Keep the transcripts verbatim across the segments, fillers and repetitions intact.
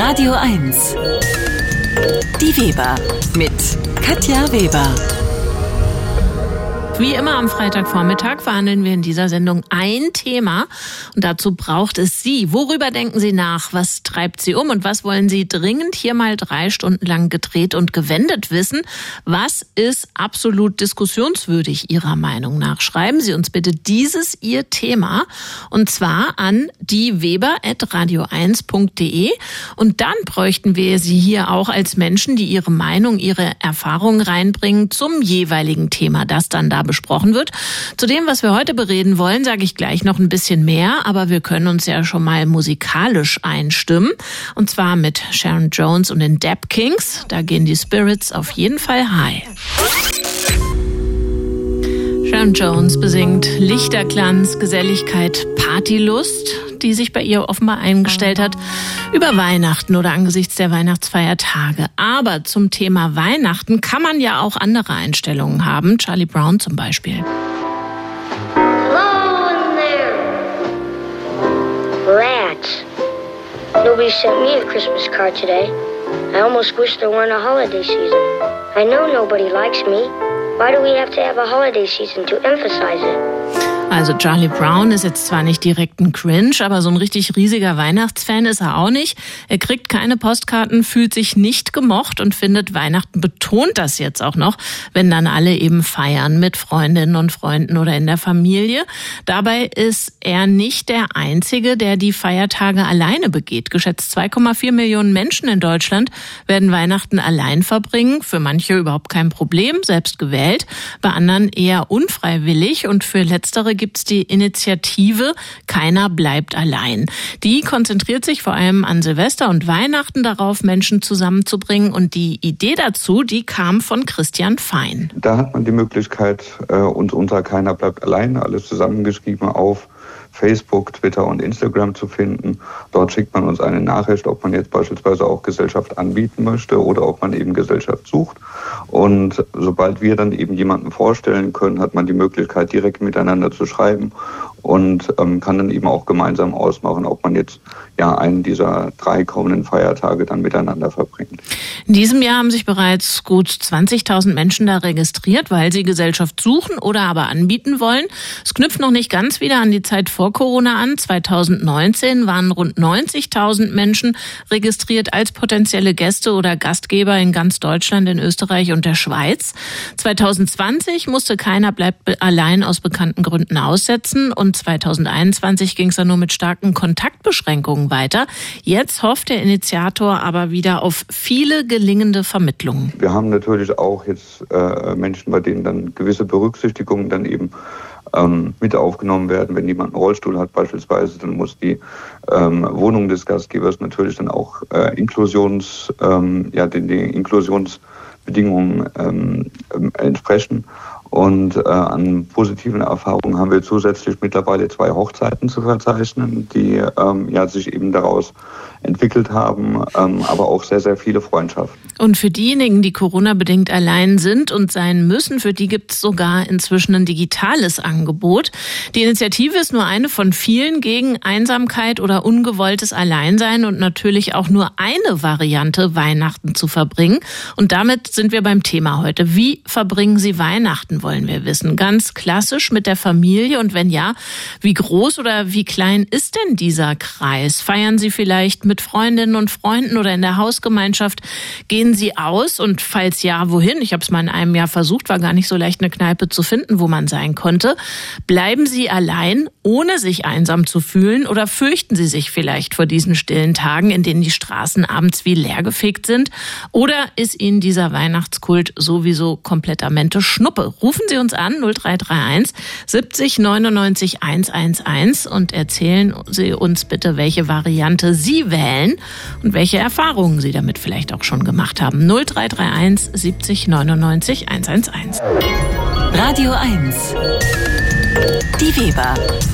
Radio eins. Die Weber mit Katja Weber. Wie immer am Freitagvormittag verhandeln wir in dieser Sendung ein Thema und dazu braucht es Sie. Worüber denken Sie nach? Was treibt Sie um und was wollen Sie dringend hier mal drei Stunden lang gedreht und gewendet wissen? Was ist absolut diskussionswürdig Ihrer Meinung nach? Schreiben Sie uns bitte dieses Ihr Thema und zwar an dieweber at radio eins punkt de und dann bräuchten wir Sie hier auch als Menschen, die ihre Meinung, ihre Erfahrungen reinbringen zum jeweiligen Thema, das dann da besprochen wird. Zu dem, was wir heute bereden wollen, sage ich gleich noch ein bisschen mehr, aber wir können uns ja schon mal musikalisch einstimmen. Und zwar mit Sharon Jones und den Dap Kings. Da gehen die Spirits auf jeden Fall high. Sharon Jones besingt Lichterglanz, Geselligkeit, Partylust, die sich bei ihr offenbar eingestellt hat, über Weihnachten oder angesichts der Weihnachtsfeiertage. Aber zum Thema Weihnachten kann man ja auch andere Einstellungen haben. Charlie Brown zum Beispiel. Hello in there. Rats. Nobody sent me a Christmas card today. I almost wish there weren't a holiday season. I know nobody likes me. Why do we have to have a holiday season to emphasize it? Also Charlie Brown ist jetzt zwar nicht direkt ein Cringe, aber so ein richtig riesiger Weihnachtsfan ist er auch nicht. Er kriegt keine Postkarten, fühlt sich nicht gemocht und findet, Weihnachten betont das jetzt auch noch, wenn dann alle eben feiern mit Freundinnen und Freunden oder in der Familie. Dabei ist er nicht der Einzige, der die Feiertage alleine begeht. Geschätzt zwei Komma vier Millionen Menschen in Deutschland werden Weihnachten allein verbringen. Für manche überhaupt kein Problem, selbst gewählt. Bei anderen eher unfreiwillig und für letztere gibt es die Initiative Keiner bleibt allein. Die konzentriert sich vor allem an Silvester und Weihnachten darauf, Menschen zusammenzubringen. Und die Idee dazu, die kam von Christian Fein. Da hat man die Möglichkeit, uns unter Keiner bleibt allein, alles zusammengeschrieben auf Facebook, Twitter und Instagram zu finden. Dort schickt man uns eine Nachricht, ob man jetzt beispielsweise auch Gesellschaft anbieten möchte oder ob man eben Gesellschaft sucht. Und sobald wir dann eben jemanden vorstellen können, hat man die Möglichkeit, direkt miteinander zu schreiben und ähm, kann dann eben auch gemeinsam ausmachen, ob man jetzt ja einen dieser drei kommenden Feiertage dann miteinander verbringt. In diesem Jahr haben sich bereits gut zwanzigtausend Menschen da registriert, weil sie Gesellschaft suchen oder aber anbieten wollen. Es knüpft noch nicht ganz wieder an die Zeit vor Corona an. zweitausendneunzehn waren rund neunzigtausend Menschen registriert als potenzielle Gäste oder Gastgeber in ganz Deutschland, in Österreich und der Schweiz. zweitausendzwanzig musste Keiner bleibt allein aus bekannten Gründen aussetzen und zweitausendeinundzwanzig ging es dann nur mit starken Kontaktbeschränkungen weiter. Jetzt hofft der Initiator aber wieder auf viele gelingende Vermittlungen. Wir haben natürlich auch jetzt äh, Menschen, bei denen dann gewisse Berücksichtigungen dann eben ähm, mit aufgenommen werden. Wenn jemand einen Rollstuhl hat beispielsweise, dann muss die ähm, Wohnung des Gastgebers natürlich dann auch äh, Inklusions, ähm, ja, den, den Inklusionsbedingungen ähm, entsprechen. Und äh, an positiven Erfahrungen haben wir zusätzlich mittlerweile zwei Hochzeiten zu verzeichnen, die ähm, ja, sich eben daraus entwickelt haben, ähm, aber auch sehr, sehr viele Freundschaften. Und für diejenigen, die Corona-bedingt allein sind und sein müssen, für die gibt es sogar inzwischen ein digitales Angebot. Die Initiative ist nur eine von vielen gegen Einsamkeit oder ungewolltes Alleinsein und natürlich auch nur eine Variante, Weihnachten zu verbringen. Und damit sind wir beim Thema heute. Wie verbringen Sie Weihnachten, wollen wir wissen. Ganz klassisch mit der Familie und wenn ja, wie groß oder wie klein ist denn dieser Kreis? Feiern Sie vielleicht mit Freundinnen und Freunden oder in der Hausgemeinschaft? Gehen Sie aus und falls ja, wohin? Ich habe es mal in einem Jahr versucht, war gar nicht so leicht, eine Kneipe zu finden, wo man sein konnte. Bleiben Sie allein, ohne sich einsam zu fühlen oder fürchten Sie sich vielleicht vor diesen stillen Tagen, in denen die Straßen abends wie leergefegt sind? Oder ist Ihnen dieser Weihnachtskult sowieso komplettamente Schnuppe? Rufen Sie uns an, null drei drei eins siebzig neunundneunzig hundertzehn und erzählen Sie uns bitte, welche Variante Sie wählen und welche Erfahrungen Sie damit vielleicht auch schon gemacht haben. null drei drei eins siebzig neunundneunzig hundertzehn. Radio eins. Die Weber mit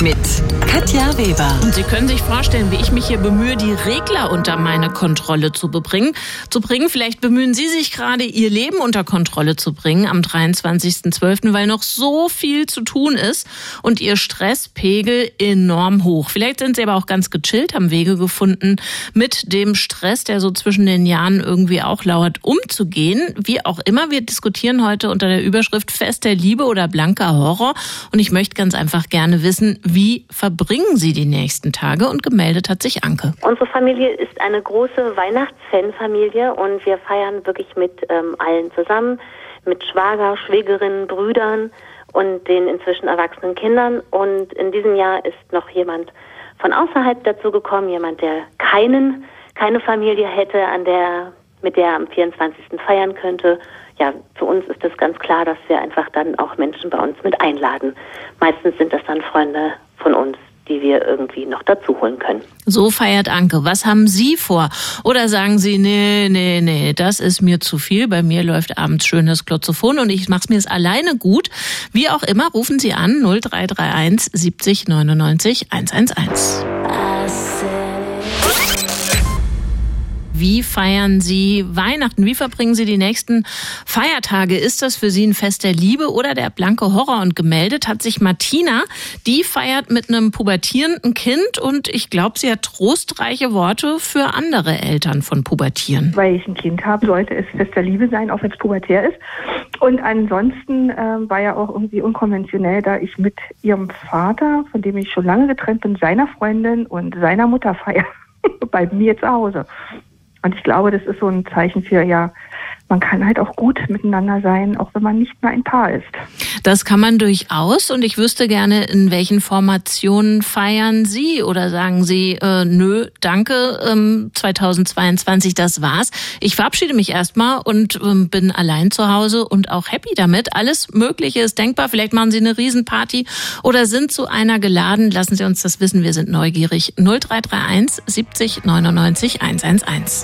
Katja Weber. Und Sie können sich vorstellen, wie ich mich hier bemühe, die Regler unter meine Kontrolle zu bringen. Zu bringen. Vielleicht bemühen Sie sich gerade, Ihr Leben unter Kontrolle zu bringen am dreiundzwanzigsten zwölften, weil noch so viel zu tun ist und Ihr Stresspegel enorm hoch. Vielleicht sind Sie aber auch ganz gechillt, haben Wege gefunden, mit dem Stress, der so zwischen den Jahren irgendwie auch lauert, umzugehen. Wie auch immer, wir diskutieren heute unter der Überschrift Fest der Liebe oder blanker Horror. Und ich möchte ganz einfach gerne wissen, wie verbringen Sie die nächsten Tage? Und gemeldet hat sich Anke. Unsere Familie ist eine große Weihnachtsfanfamilie und wir feiern wirklich mit ähm, allen zusammen, mit Schwager, Schwägerinnen, Brüdern und den inzwischen erwachsenen Kindern. Und in diesem Jahr ist noch jemand von außerhalb dazu gekommen, jemand, der keinen, keine Familie hätte, an der, mit der er am vierundzwanzigsten feiern könnte. Ja, für uns ist es ganz klar, dass wir einfach dann auch Menschen bei uns mit einladen. Meistens sind das dann Freunde von uns, die wir irgendwie noch dazu holen können. So feiert Anke. Was haben Sie vor? Oder sagen Sie, nee, nee, nee, das ist mir zu viel. Bei mir läuft abends schön das Glotzophon und ich mache es mir jetzt alleine gut. Wie auch immer, rufen Sie an null drei drei eins siebzig neunundneunzig hundertelf. Wie feiern Sie Weihnachten? Wie verbringen Sie die nächsten Feiertage? Ist das für Sie ein Fest der Liebe oder der blanke Horror? Und gemeldet hat sich Martina. Die feiert mit einem pubertierenden Kind und ich glaube, sie hat trostreiche Worte für andere Eltern von Pubertieren. Weil ich ein Kind habe, sollte es Fest der Liebe sein, auch wenn es pubertär ist. Und ansonsten äh, war ja auch irgendwie unkonventionell, da ich mit ihrem Vater, von dem ich schon lange getrennt bin, seiner Freundin und seiner Mutter feiere. Bei mir zu Hause. Und ich glaube, das ist so ein Zeichen für, ja, man kann halt auch gut miteinander sein, auch wenn man nicht mehr ein Paar ist. Das kann man durchaus. Und ich wüsste gerne, in welchen Formationen feiern Sie? Oder sagen Sie, äh, nö, danke, ähm, zweitausendzweiundzwanzig, das war's. Ich verabschiede mich erstmal und ähm, bin allein zu Hause und auch happy damit. Alles Mögliche ist denkbar. Vielleicht machen Sie eine Riesenparty oder sind zu einer geladen. Lassen Sie uns das wissen. Wir sind neugierig. null drei drei eins siebzig neunundneunzig hundertelf.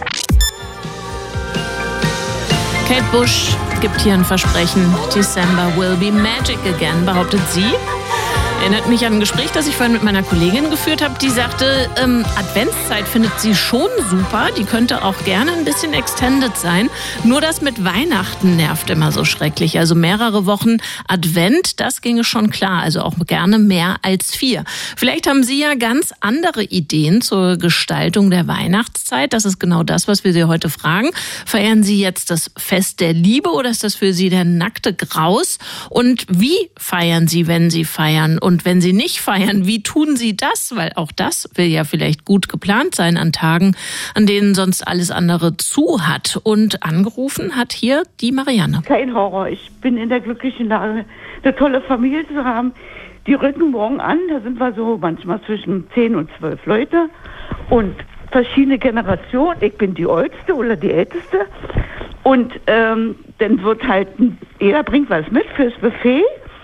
Kate Bush gibt hier ein Versprechen. December will be magic again, behauptet sie. Erinnert mich an ein Gespräch, das ich vorhin mit meiner Kollegin geführt habe. Die sagte, ähm, Adventszeit findet sie schon super. Die könnte auch gerne ein bisschen extended sein. Nur das mit Weihnachten nervt immer so schrecklich. Also mehrere Wochen Advent, das ginge schon klar. Also auch gerne mehr als vier. Vielleicht haben Sie ja ganz andere Ideen zur Gestaltung der Weihnachtszeit. Das ist genau das, was wir Sie heute fragen. Feiern Sie jetzt das Fest der Liebe oder ist das für Sie der nackte Graus? Und wie feiern Sie, wenn Sie feiern? Und wenn Sie nicht feiern, wie tun Sie das? Weil auch das will ja vielleicht gut geplant sein an Tagen, an denen sonst alles andere zu hat. Und angerufen hat hier die Marianne. Kein Horror. Ich bin in der glücklichen Lage, eine tolle Familie zu haben. Die rücken morgen an. Da sind wir so manchmal zwischen zehn und zwölf Leute. Und verschiedene Generationen. Ich bin die Älteste oder die Älteste. Und ähm, dann wird halt, jeder bringt was mit fürs Buffet.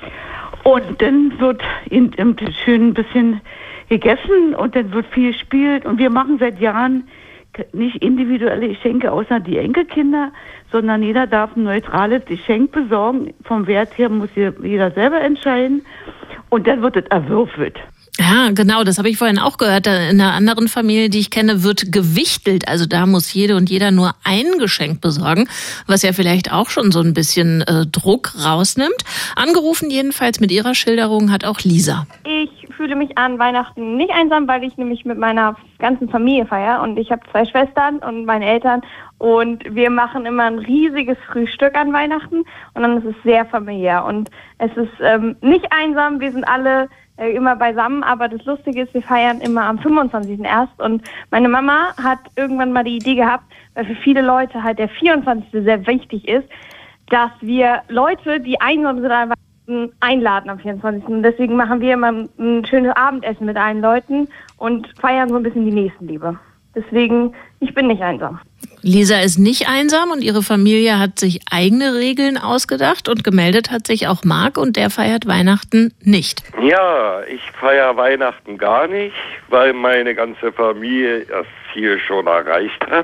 Und dann wird in, in, schön ein bisschen gegessen und dann wird viel gespielt. Und wir machen seit Jahren nicht individuelle Geschenke, außer die Enkelkinder, sondern jeder darf ein neutrales Geschenk besorgen. Vom Wert her muss jeder selber entscheiden. Und dann wird es erwürfelt. Ja, genau, das habe ich vorhin auch gehört. In einer anderen Familie, die ich kenne, wird gewichtelt. Also da muss jede und jeder nur ein Geschenk besorgen, was ja vielleicht auch schon so ein bisschen äh, Druck rausnimmt. Angerufen jedenfalls mit ihrer Schilderung hat auch Lisa. Ich fühle mich an Weihnachten nicht einsam, weil ich nämlich mit meiner ganzen Familie feiere. Und ich habe zwei Schwestern und meine Eltern. Und wir machen immer ein riesiges Frühstück an Weihnachten. Und dann ist es sehr familiär. Und es ist ähm, nicht einsam, wir sind alle immer beisammen, aber das Lustige ist, wir feiern immer am fünfundzwanzigsten erst und meine Mama hat irgendwann mal die Idee gehabt, weil für viele Leute halt der vierundzwanzigste sehr wichtig ist, dass wir Leute, die einsam sind, einfach einladen am vierundzwanzigsten Und deswegen machen wir immer ein schönes Abendessen mit allen Leuten und feiern so ein bisschen die Nächstenliebe. Deswegen, ich bin nicht einsam. Lisa ist nicht einsam und ihre Familie hat sich eigene Regeln ausgedacht und gemeldet hat sich auch Marc und der feiert Weihnachten nicht. Ja, ich feiere Weihnachten gar nicht, weil meine ganze Familie das Ziel schon erreicht hat.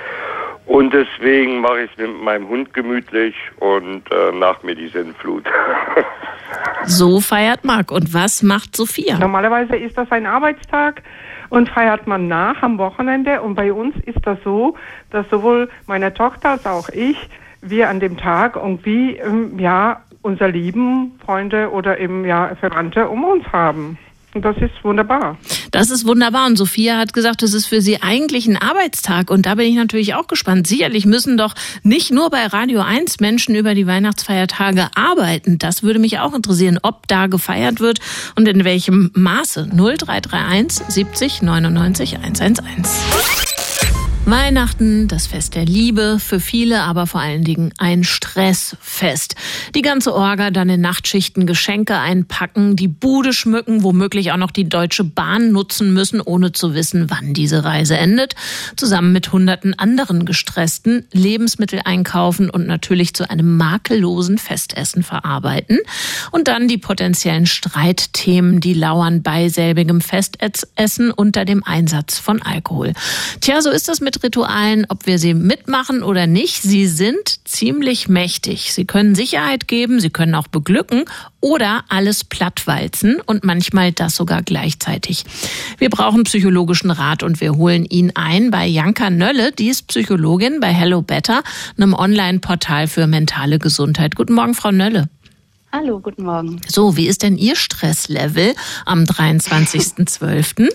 Und deswegen mache ich es mit meinem Hund gemütlich und äh, nach mir die Sinnflut. So feiert Marc. Und was macht Sophia? Normalerweise ist das ein Arbeitstag und feiert man nach am Wochenende. Und bei uns ist das so, dass sowohl meine Tochter als auch ich, wir an dem Tag irgendwie, ähm, ja, unser Lieben, Freunde oder eben, ja, Verwandte um uns haben. Und das ist wunderbar. Das ist wunderbar. Und Sophia hat gesagt, das ist für sie eigentlich ein Arbeitstag. Und da bin ich natürlich auch gespannt. Sicherlich müssen doch nicht nur bei Radio eins Menschen über die Weihnachtsfeiertage arbeiten. Das würde mich auch interessieren, ob da gefeiert wird und in welchem Maße. null drei drei eins siebzig neunundneunzig hundertzehn. Weihnachten, das Fest der Liebe, für viele aber vor allen Dingen ein Stressfest. Die ganze Orga, dann in Nachtschichten Geschenke einpacken, die Bude schmücken, womöglich auch noch die Deutsche Bahn nutzen müssen, ohne zu wissen, wann diese Reise endet. Zusammen mit hunderten anderen Gestressten Lebensmittel einkaufen und natürlich zu einem makellosen Festessen verarbeiten. Und dann die potenziellen Streitthemen, die lauern bei selbigem Festessen unter dem Einsatz von Alkohol. Tja, so ist das mit Ritualen, ob wir sie mitmachen oder nicht. Sie sind ziemlich mächtig. Sie können Sicherheit geben, sie können auch beglücken oder alles plattwalzen und manchmal das sogar gleichzeitig. Wir brauchen psychologischen Rat und wir holen ihn ein bei Janka Nölle. Die ist Psychologin bei Hello Better, einem Online-Portal für mentale Gesundheit. Guten Morgen, Frau Nölle. Hallo, guten Morgen. So, wie ist denn Ihr Stresslevel am dreiundzwanzigsten zwölften?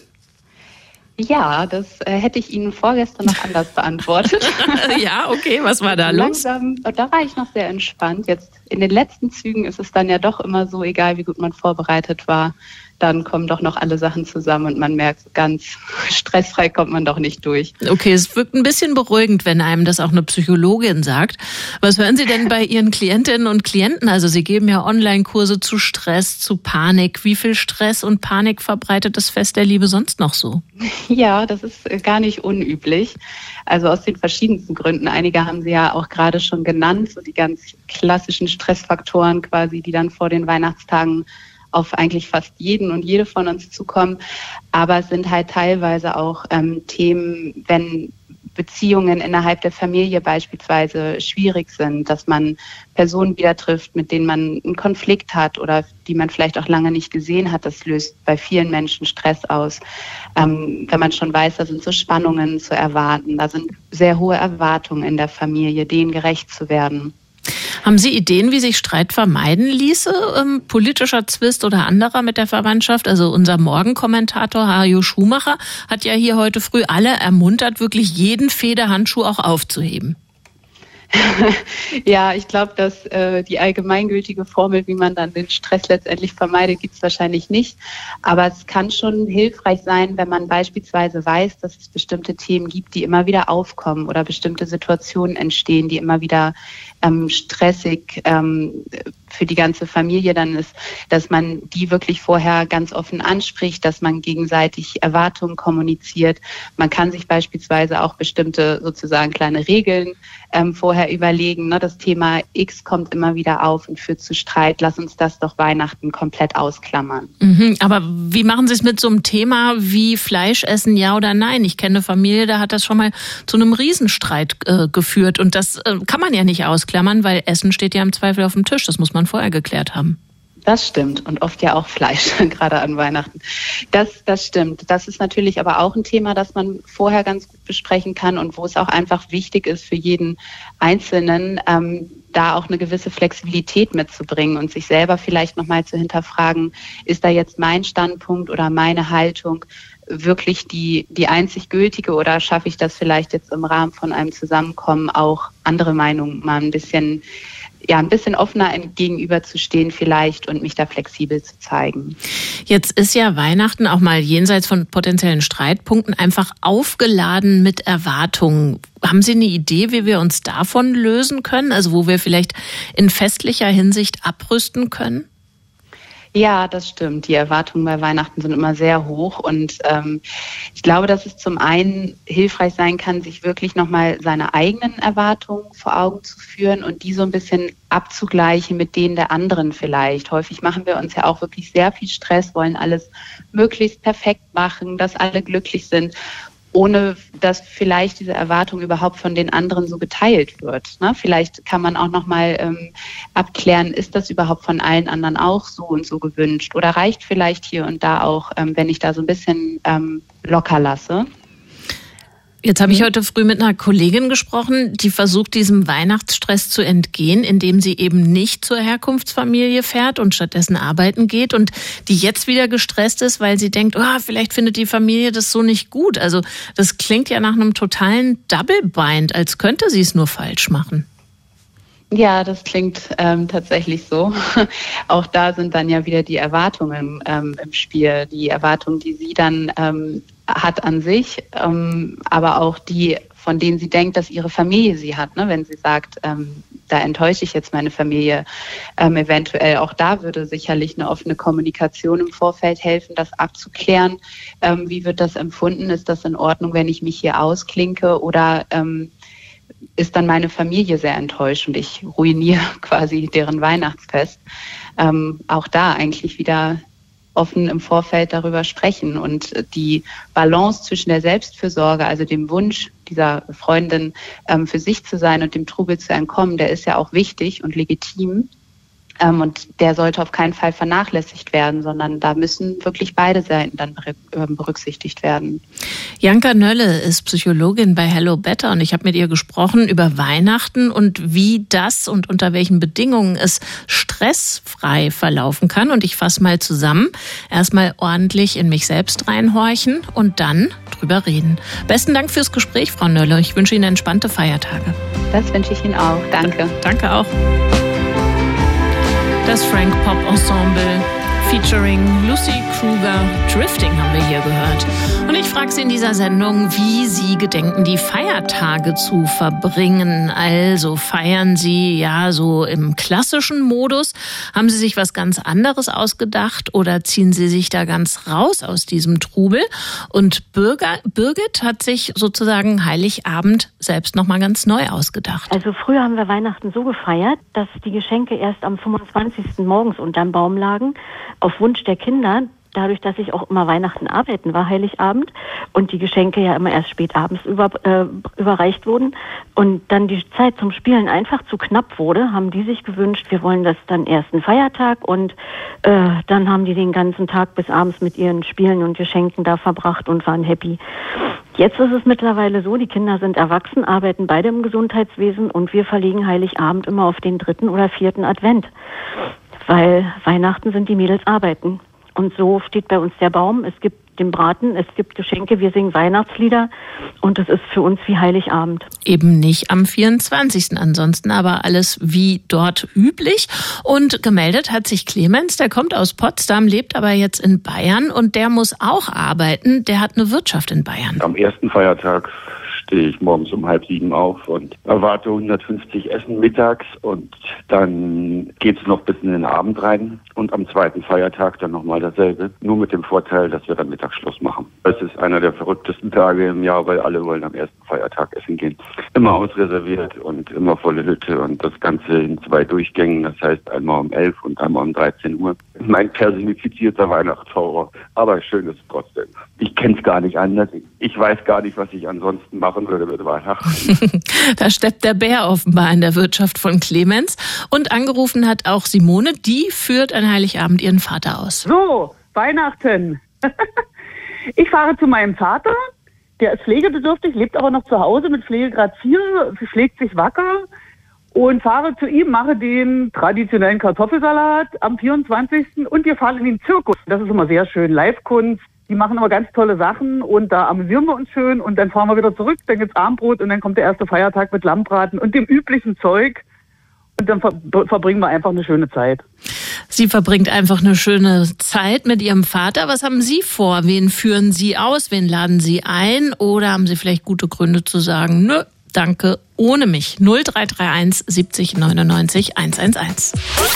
Ja, das äh, hätte ich Ihnen vorgestern noch anders beantwortet. Ja, okay, was war da los? Langsam, da war ich noch sehr entspannt. Jetzt in den letzten Zügen ist es dann ja doch immer so, egal wie gut man vorbereitet war, dann kommen doch noch alle Sachen zusammen und man merkt, ganz stressfrei kommt man doch nicht durch. Okay, es wirkt ein bisschen beruhigend, wenn einem das auch eine Psychologin sagt. Was hören Sie denn bei Ihren Klientinnen und Klienten? Also Sie geben ja Online-Kurse zu Stress, zu Panik. Wie viel Stress und Panik verbreitet das Fest der Liebe sonst noch so? Ja, das ist gar nicht unüblich. Also aus den verschiedensten Gründen. Einige haben Sie ja auch gerade schon genannt, so die ganz klassischen Stressfaktoren quasi, die dann vor den Weihnachtstagen auf eigentlich fast jeden und jede von uns zukommen. Aber es sind halt teilweise auch ähm, Themen, wenn Beziehungen innerhalb der Familie beispielsweise schwierig sind, dass man Personen wieder trifft, mit denen man einen Konflikt hat oder die man vielleicht auch lange nicht gesehen hat. Das löst bei vielen Menschen Stress aus. Ähm, wenn man schon weiß, da sind so Spannungen zu erwarten, da sind sehr hohe Erwartungen in der Familie, denen gerecht zu werden. Haben Sie Ideen, wie sich Streit vermeiden ließe? Ähm, politischer Zwist oder anderer mit der Verwandtschaft? Also unser Morgenkommentator Hajo Schumacher hat ja hier heute früh alle ermuntert, wirklich jeden Federhandschuh auch aufzuheben. Ja, ich glaube, dass äh, die allgemeingültige Formel, wie man dann den Stress letztendlich vermeidet, gibt es wahrscheinlich nicht. Aber es kann schon hilfreich sein, wenn man beispielsweise weiß, dass es bestimmte Themen gibt, die immer wieder aufkommen oder bestimmte Situationen entstehen, die immer wieder ähm, stressig ähm, für die ganze Familie dann ist, dass man die wirklich vorher ganz offen anspricht, dass man gegenseitig Erwartungen kommuniziert. Man kann sich beispielsweise auch bestimmte sozusagen kleine Regeln ähm, vorher überlegen. Ne? Das Thema X kommt immer wieder auf und führt zu Streit. Lass uns das doch Weihnachten komplett ausklammern. Mhm, aber wie machen Sie es mit so einem Thema wie Fleisch essen, ja oder nein? Ich kenne eine Familie, da hat das schon mal zu einem Riesenstreit äh, geführt. Und das äh, kann man ja nicht ausklammern, weil Essen steht ja im Zweifel auf dem Tisch. Das muss man vorher geklärt haben. Das stimmt und oft ja auch Fleisch, gerade an Weihnachten. Das, das stimmt. Das ist natürlich aber auch ein Thema, das man vorher ganz gut besprechen kann und wo es auch einfach wichtig ist für jeden Einzelnen, ähm, da auch eine gewisse Flexibilität mitzubringen und sich selber vielleicht nochmal zu hinterfragen, ist da jetzt mein Standpunkt oder meine Haltung wirklich die, die einzig gültige oder schaffe ich das vielleicht jetzt im Rahmen von einem Zusammenkommen auch andere Meinungen mal ein bisschen ja, ein bisschen offener gegenüberzustehen vielleicht und mich da flexibel zu zeigen. Jetzt ist ja Weihnachten auch mal jenseits von potenziellen Streitpunkten einfach aufgeladen mit Erwartungen. Haben Sie eine Idee, wie wir uns davon lösen können? Also wo wir vielleicht in festlicher Hinsicht abrüsten können? Ja, das stimmt. Die Erwartungen bei Weihnachten sind immer sehr hoch und ähm, ich glaube, dass es zum einen hilfreich sein kann, sich wirklich nochmal seine eigenen Erwartungen vor Augen zu führen und die so ein bisschen abzugleichen mit denen der anderen vielleicht. Häufig machen wir uns ja auch wirklich sehr viel Stress, wollen alles möglichst perfekt machen, dass alle glücklich sind. ohne dass vielleicht diese Erwartung überhaupt von den anderen so geteilt wird. Ne? Vielleicht kann man auch nochmal ähm, abklären, ist das überhaupt von allen anderen auch so und so gewünscht? Oder reicht vielleicht hier und da auch, ähm, wenn ich da so ein bisschen ähm, locker lasse? Jetzt habe ich heute früh mit einer Kollegin gesprochen, die versucht, diesem Weihnachtsstress zu entgehen, indem sie eben nicht zur Herkunftsfamilie fährt und stattdessen arbeiten geht und die jetzt wieder gestresst ist, weil sie denkt, oh, vielleicht findet die Familie das so nicht gut. Also das klingt ja nach einem totalen Double Bind, als könnte sie es nur falsch machen. Ja, das klingt ähm, tatsächlich so. Auch da sind dann ja wieder die Erwartungen ähm, im Spiel, die Erwartungen, die sie dann ähm, hat an sich, ähm, aber auch die, von denen sie denkt, dass ihre Familie sie hat. Ne? Wenn sie sagt, ähm, da enttäusche ich jetzt meine Familie, ähm, eventuell auch da würde sicherlich eine offene Kommunikation im Vorfeld helfen, das abzuklären. Ähm, wie wird das empfunden? Ist das in Ordnung, wenn ich mich hier ausklinke oder ähm, ist dann meine Familie sehr enttäuscht und ich ruiniere quasi deren Weihnachtsfest. Ähm, auch da eigentlich wieder offen im Vorfeld darüber sprechen und die Balance zwischen der Selbstfürsorge, also dem Wunsch dieser Freundin ähm, für sich zu sein und dem Trubel zu entkommen, der ist ja auch wichtig und legitim. Ähm, und der sollte auf keinen Fall vernachlässigt werden, sondern da müssen wirklich beide Seiten dann berücksichtigt werden. Janka Nölle ist Psychologin bei Hello Better und ich habe mit ihr gesprochen über Weihnachten und wie das und unter welchen Bedingungen es stressfrei verlaufen kann. Und ich fasse mal zusammen. Erstmal ordentlich in mich selbst reinhorchen und dann drüber reden. Besten Dank fürs Gespräch, Frau Nölle. Ich wünsche Ihnen entspannte Feiertage. Das wünsche ich Ihnen auch. Danke. Danke auch. Das Frank Pop Ensemble featuring Lucy Kruger, Drifting haben wir hier gehört. Und ich frage Sie in dieser Sendung, wie Sie gedenken, die Feiertage zu verbringen. Also feiern Sie ja so im klassischen Modus? Haben Sie sich was ganz anderes ausgedacht oder ziehen Sie sich da ganz raus aus diesem Trubel? Und Birger, Birgit hat sich sozusagen Heiligabend selbst nochmal ganz neu ausgedacht. Also früher haben wir Weihnachten so gefeiert, dass die Geschenke erst am fünfundzwanzigsten morgens unterm Baum lagen, auf Wunsch der Kinder, dadurch, dass ich auch immer Weihnachten arbeiten war, Heiligabend, und die Geschenke ja immer erst spät abends über, äh, überreicht wurden und dann die Zeit zum Spielen einfach zu knapp wurde, haben die sich gewünscht, wir wollen das dann erst einen Feiertag und äh, dann haben die den ganzen Tag bis abends mit ihren Spielen und Geschenken da verbracht und waren happy. Jetzt ist es mittlerweile so, die Kinder sind erwachsen, arbeiten beide im Gesundheitswesen und wir verlegen Heiligabend immer auf den dritten oder vierten Advent. Weil Weihnachten sind die Mädels arbeiten. Und so steht bei uns der Baum. Es gibt den Braten, es gibt Geschenke, wir singen Weihnachtslieder und es ist für uns wie Heiligabend. Eben nicht am vierundzwanzigsten Ansonsten aber alles wie dort üblich. Und gemeldet hat sich Clemens, der kommt aus Potsdam, lebt aber jetzt in Bayern und der muss auch arbeiten. Der hat eine Wirtschaft in Bayern. Am ersten Feiertag stehe ich morgens um halb sieben auf und erwarte hundertfünfzig Essen mittags und dann geht es noch bis in den Abend rein und am zweiten Feiertag dann nochmal dasselbe, nur mit dem Vorteil, dass wir dann Mittagsschluss machen. Es ist einer der verrücktesten Tage im Jahr, weil alle wollen am ersten Feiertag essen gehen. Immer ausreserviert und immer volle Hütte und das Ganze in zwei Durchgängen, das heißt einmal um elf und einmal um dreizehn Uhr. Mein personifizierter Weihnachtshorror, aber schön ist es trotzdem. Ich kenne es gar nicht anders. Ich weiß gar nicht, was ich ansonsten machen würde mit Weihnachten. Da steppt der Bär offenbar in der Wirtschaft von Clemens. Und angerufen hat auch Simone, die führt an Heiligabend ihren Vater aus. So, Weihnachten. Ich fahre zu meinem Vater, der ist pflegebedürftig, lebt aber noch zu Hause mit Pflegegrad vier, pflegt sich wacker. Und fahre zu ihm, mache den traditionellen Kartoffelsalat am vierundzwanzigsten und wir fahren in den Zirkus. Das ist immer sehr schön, Live-Kunst. Die machen immer ganz tolle Sachen und da amüsieren wir uns schön und dann fahren wir wieder zurück, dann gibt's Abendbrot und dann kommt der erste Feiertag mit Lammbraten und dem üblichen Zeug und dann ver- verbringen wir einfach eine schöne Zeit. Sie verbringt einfach eine schöne Zeit mit Ihrem Vater. Was haben Sie vor? Wen führen Sie aus? Wen laden Sie ein? Oder haben Sie vielleicht gute Gründe zu sagen, nö, danke, ohne mich. null drei drei eins siebzig neunundneunzig hundertelf.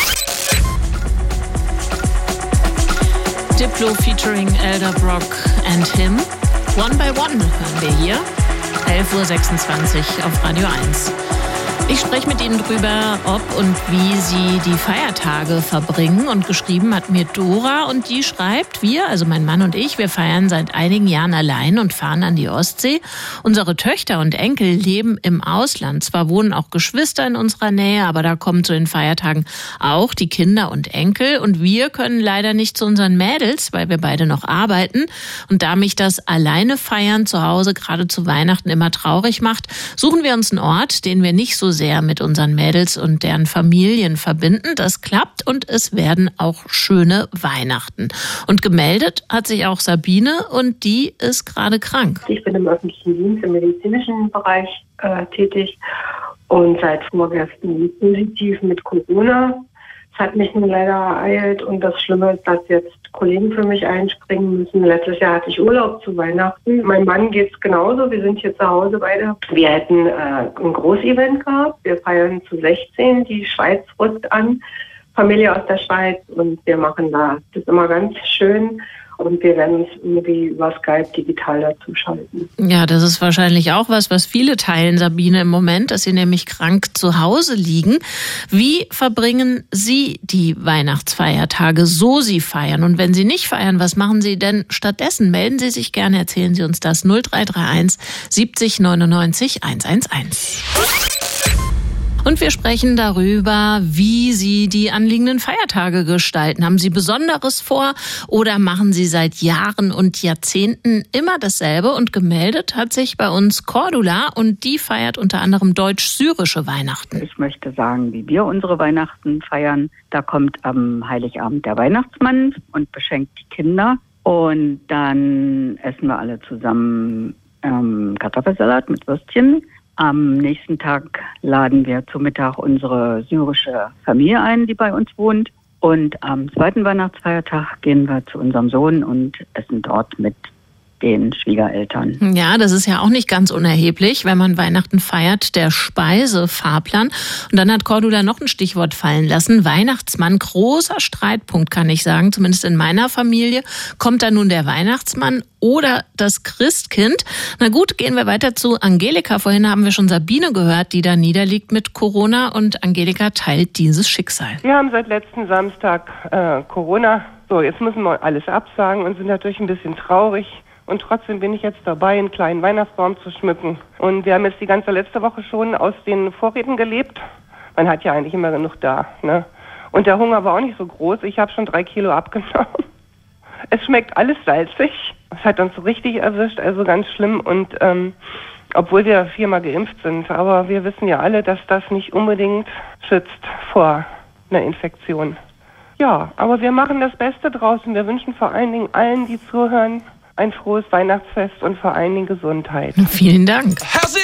Diplo featuring Elderbrock and Him. One by One hören wir hier. elf Uhr sechsundzwanzig auf Radio eins. Ich spreche mit Ihnen drüber, ob und wie Sie die Feiertage verbringen. Und geschrieben hat mir Dora und die schreibt, wir, also mein Mann und ich, wir feiern seit einigen Jahren allein und fahren an die Ostsee. Unsere Töchter und Enkel leben im Ausland. Zwar wohnen auch Geschwister in unserer Nähe, aber da kommen zu den Feiertagen auch die Kinder und Enkel. Und wir können leider nicht zu unseren Mädels, weil wir beide noch arbeiten. Und da mich das alleine feiern zu Hause gerade zu Weihnachten immer traurig macht, suchen wir uns einen Ort, den wir nicht so sehr mit unseren Mädels und deren Familien verbinden. Das klappt und es werden auch schöne Weihnachten. Und gemeldet hat sich auch Sabine und die ist gerade krank. Ich bin im öffentlichen Dienst im medizinischen Bereich äh, tätig und seit vorgestern positiv mit Corona. Es hat mich nun leider ereilt und das Schlimme ist, dass jetzt Kollegen für mich einspringen müssen. Letztes Jahr hatte ich Urlaub zu Weihnachten. Meinem Mann geht's genauso. Wir sind hier zu Hause beide. Wir hätten äh, ein Großevent gehabt. Wir feiern zu sechzehn. Die Schweiz rückt an. Familie aus der Schweiz und wir machen da das ist immer ganz schön. Und wir werden uns irgendwie über Skype digital dazu schalten. Ja, das ist wahrscheinlich auch was, was viele teilen, Sabine, im Moment, dass sie nämlich krank zu Hause liegen. Wie verbringen Sie die Weihnachtsfeiertage, so Sie feiern? Und wenn Sie nicht feiern, was machen Sie denn stattdessen? Melden Sie sich gerne, erzählen Sie uns das null drei drei eins siebzig neunundneunzig hundertelf. Und wir sprechen darüber, wie Sie die anliegenden Feiertage gestalten. Haben Sie Besonderes vor oder machen Sie seit Jahren und Jahrzehnten immer dasselbe? Und gemeldet hat sich bei uns Cordula und die feiert unter anderem deutsch-syrische Weihnachten. Ich möchte sagen, wie wir unsere Weihnachten feiern. Da kommt am Heiligabend der Weihnachtsmann und beschenkt die Kinder. Und dann essen wir alle zusammen ähm, Kartoffelsalat mit Würstchen. Am nächsten Tag laden wir zu Mittag unsere syrische Familie ein, die bei uns wohnt. Und am zweiten Weihnachtsfeiertag gehen wir zu unserem Sohn und essen dort mit den Schwiegereltern. Ja, das ist ja auch nicht ganz unerheblich, wenn man Weihnachten feiert, der Speisefahrplan. Und dann hat Cordula noch ein Stichwort fallen lassen. Weihnachtsmann, großer Streitpunkt, kann ich sagen, zumindest in meiner Familie. Kommt da nun der Weihnachtsmann oder das Christkind? Na gut, gehen wir weiter zu Angelika. Vorhin haben wir schon Sabine gehört, die da niederliegt mit Corona. Und Angelika teilt dieses Schicksal. Wir haben seit letzten Samstag äh, Corona. So, jetzt müssen wir alles absagen und sind natürlich ein bisschen traurig. Und trotzdem bin ich jetzt dabei, einen kleinen Weihnachtsbaum zu schmücken. Und wir haben jetzt die ganze letzte Woche schon aus den Vorräten gelebt. Man hat ja eigentlich immer genug da, ne? Und der Hunger war auch nicht so groß. Ich habe schon drei Kilo abgenommen. Es schmeckt alles salzig. Es hat uns so richtig erwischt, also ganz schlimm. Und ähm, obwohl wir viermal geimpft sind. Aber wir wissen ja alle, dass das nicht unbedingt schützt vor einer Infektion. Ja, aber wir machen das Beste draus und wir wünschen vor allen Dingen allen, die zuhören, ein frohes Weihnachtsfest und vor allen Dingen Gesundheit. Vielen Dank.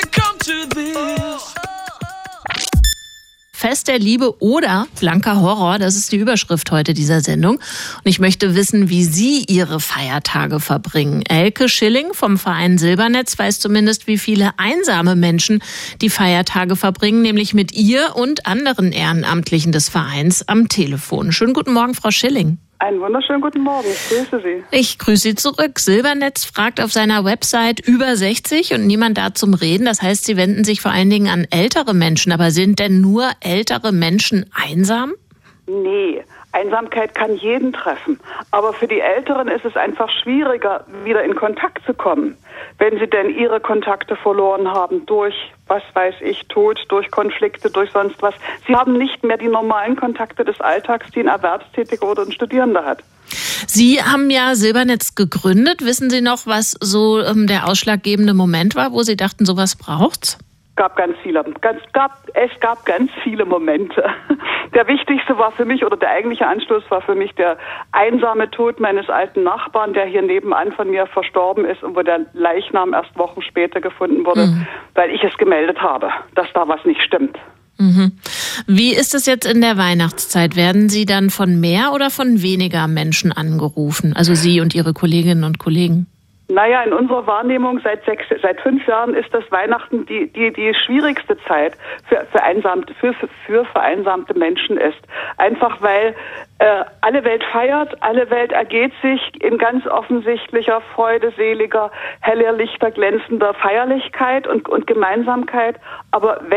Fest der Liebe oder blanker Horror, das ist die Überschrift heute dieser Sendung. Und ich möchte wissen, wie Sie Ihre Feiertage verbringen. Elke Schilling vom Verein Silbernetz weiß zumindest, wie viele einsame Menschen die Feiertage verbringen, nämlich mit ihr und anderen Ehrenamtlichen des Vereins am Telefon. Schönen guten Morgen, Frau Schilling. Einen wunderschönen guten Morgen, ich grüße Sie. Ich grüße Sie zurück. Silbernetz fragt auf seiner Website über sechzig und niemand da zum Reden. Das heißt, Sie wenden sich vor allen Dingen an ältere Menschen. Aber sind denn nur ältere Menschen einsam? Nee, Einsamkeit kann jeden treffen. Aber für die Älteren ist es einfach schwieriger, wieder in Kontakt zu kommen. Wenn sie denn ihre Kontakte verloren haben durch, was weiß ich, Tod, durch Konflikte, durch sonst was. Sie haben nicht mehr die normalen Kontakte des Alltags, die ein Erwerbstätiger oder ein Studierender hat. Sie haben ja Silbernetz gegründet. Wissen Sie noch, was so ähm, der ausschlaggebende Moment war, wo Sie dachten, sowas braucht's? Gab ganz viele, ganz, gab, es gab ganz viele Momente. Der wichtigste war für mich, oder der eigentliche Anschluss war für mich der einsame Tod meines alten Nachbarn, der hier nebenan von mir verstorben ist und wo der Leichnam erst Wochen später gefunden wurde, mhm. weil ich es gemeldet habe, dass da was nicht stimmt. Mhm. Wie ist es jetzt in der Weihnachtszeit? Werden Sie dann von mehr oder von weniger Menschen angerufen? Also Sie und Ihre Kolleginnen und Kollegen? Naja, in unserer Wahrnehmung seit sechs, seit fünf Jahren ist das Weihnachten die, die, die schwierigste Zeit für, für, einsamte, für, für, für vereinsamte Menschen ist. Einfach weil äh, alle Welt feiert, alle Welt ergeht sich in ganz offensichtlicher, freudeseliger, heller, lichter, glänzender Feierlichkeit und, und Gemeinsamkeit. Aber wenn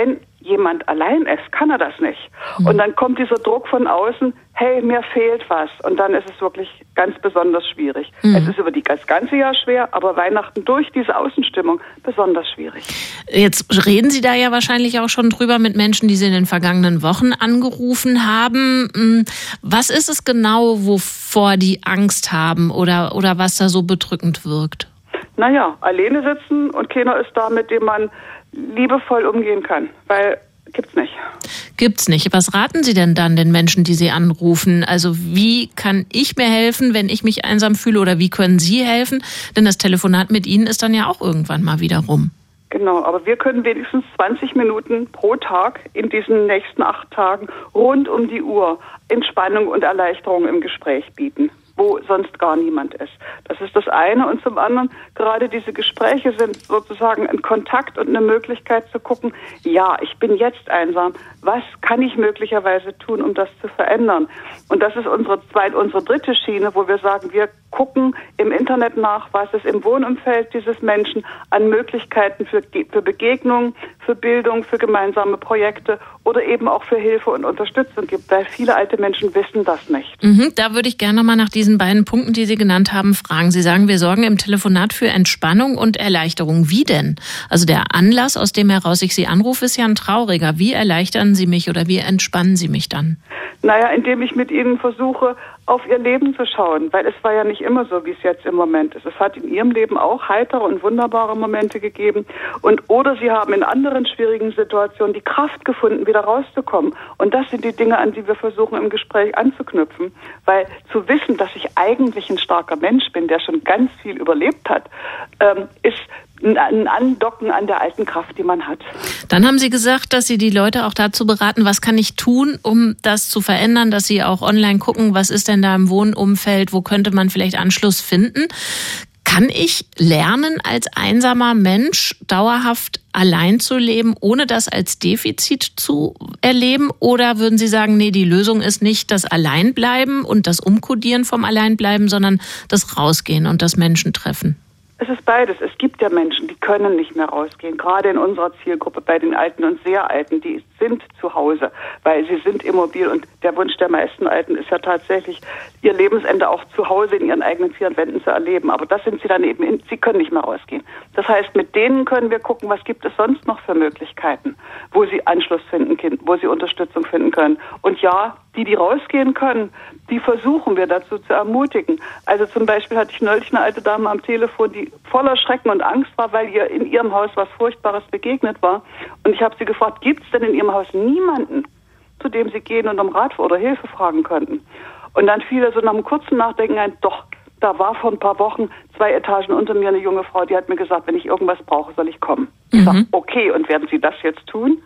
jemand allein ist, kann er das nicht. Mhm. Und dann kommt dieser Druck von außen, hey, mir fehlt was. Und dann ist es wirklich ganz besonders schwierig. Mhm. Es ist über die, das ganze Jahr schwer, aber Weihnachten durch diese Außenstimmung besonders schwierig. Jetzt reden Sie da ja wahrscheinlich auch schon drüber mit Menschen, die Sie in den vergangenen Wochen angerufen haben. Was ist es genau, wovor die Angst haben oder, oder was da so bedrückend wirkt? Naja, alleine sitzen und keiner ist da, mit dem man liebevoll umgehen kann, weil gibt's nicht. Gibt's nicht. Was raten Sie denn dann den Menschen, die Sie anrufen? Also wie kann ich mir helfen, wenn ich mich einsam fühle, oder wie können Sie helfen? Denn das Telefonat mit Ihnen ist dann ja auch irgendwann mal wieder rum. Genau, aber wir können wenigstens zwanzig Minuten pro Tag in diesen nächsten acht Tagen rund um die Uhr Entspannung und Erleichterung im Gespräch bieten, wo sonst gar niemand ist. Das ist das eine. Und zum anderen, gerade diese Gespräche sind sozusagen ein Kontakt und eine Möglichkeit zu gucken, ja, ich bin jetzt einsam, was kann ich möglicherweise tun, um das zu verändern? Und das ist unsere zweite, unsere dritte Schiene, wo wir sagen, wir gucken im Internet nach, was es im Wohnumfeld dieses Menschen an Möglichkeiten für, für Begegnungen, für Bildung, für gemeinsame Projekte oder eben auch für Hilfe und Unterstützung gibt, weil viele alte Menschen wissen das nicht. Mhm, da würde ich gerne mal nach diesen beiden Punkten, die Sie genannt haben, fragen. Sie sagen, wir sorgen im Telefonat für Entspannung und Erleichterung. Wie denn? Also der Anlass, aus dem heraus ich Sie anrufe, ist ja ein trauriger. Wie erleichtern Sie mich oder wie entspannen Sie mich dann? Naja, indem ich mit Ihnen versuche, auf Ihr Leben zu schauen, weil es war ja nicht immer so, wie es jetzt im Moment ist. Es hat in Ihrem Leben auch heitere und wunderbare Momente gegeben. Und oder Sie haben in anderen schwierigen Situationen die Kraft gefunden, wieder rauszukommen. Und das sind die Dinge, an die wir versuchen im Gespräch anzuknüpfen. Weil zu wissen, dass ich eigentlich ein starker Mensch bin, der schon ganz viel überlebt hat, ähm, ist ein Andocken an der alten Kraft, die man hat. Dann haben Sie gesagt, dass Sie die Leute auch dazu beraten, was kann ich tun, um das zu verändern, dass Sie auch online gucken, was ist denn da im Wohnumfeld, wo könnte man vielleicht Anschluss finden. Kann ich lernen, als einsamer Mensch dauerhaft allein zu leben, ohne das als Defizit zu erleben? Oder würden Sie sagen, nee, die Lösung ist nicht das Alleinbleiben und das Umkodieren vom Alleinbleiben, sondern das Rausgehen und das Menschen treffen? Es ist beides. Es gibt ja Menschen, die können nicht mehr rausgehen. Gerade in unserer Zielgruppe bei den Alten und sehr Alten, die sind zu Hause, weil sie sind immobil. Und der Wunsch der meisten Alten ist ja tatsächlich, ihr Lebensende auch zu Hause in ihren eigenen vier Wänden zu erleben. Aber das sind sie dann eben, in, sie können nicht mehr rausgehen. Das heißt, mit denen können wir gucken, was gibt es sonst noch für Möglichkeiten, wo sie Anschluss finden können, wo sie Unterstützung finden können. Und ja, die, die rausgehen können, die versuchen wir dazu zu ermutigen. Also zum Beispiel hatte ich neulich eine alte Dame am Telefon, die voller Schrecken und Angst war, weil ihr in ihrem Haus was Furchtbares begegnet war. Und ich habe sie gefragt, gibt es denn in ihrem Haus niemanden, zu dem sie gehen und um Rat oder Hilfe fragen könnten? Und dann fiel er so nach einem kurzen Nachdenken ein, doch, da war vor ein paar Wochen zwei Etagen unter mir eine junge Frau, die hat mir gesagt, wenn ich irgendwas brauche, soll ich kommen. Mhm. Ich sage, okay, und werden Sie das jetzt tun?